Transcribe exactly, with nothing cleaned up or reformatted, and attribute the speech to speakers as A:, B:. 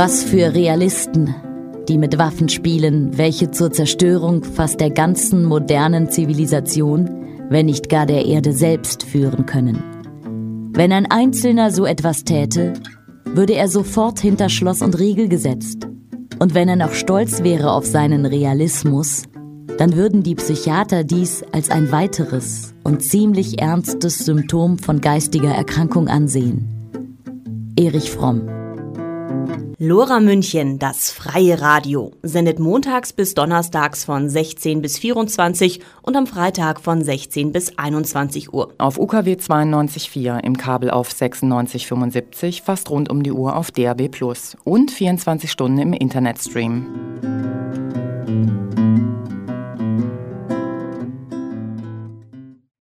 A: Was für Realisten, die mit Waffen spielen, welche zur Zerstörung fast der ganzen modernen Zivilisation, wenn nicht gar der Erde selbst führen können. Wenn ein Einzelner so etwas täte, würde er sofort hinter Schloss und Riegel gesetzt. Und wenn er noch stolz wäre auf seinen Realismus, dann würden die Psychiater dies als ein weiteres und ziemlich ernstes Symptom von geistiger Erkrankung ansehen. Erich Fromm.
B: Lora München, das freie Radio, sendet montags bis donnerstags von sechzehn bis vierundzwanzig und am Freitag von sechzehn bis einundzwanzig Uhr.
C: Auf U K W zweiundneunzig Komma vier, im Kabel auf sechsundneunzig Komma fünfundsiebzig, fast rund um die Uhr auf D A B plus und vierundzwanzig Stunden im Internetstream.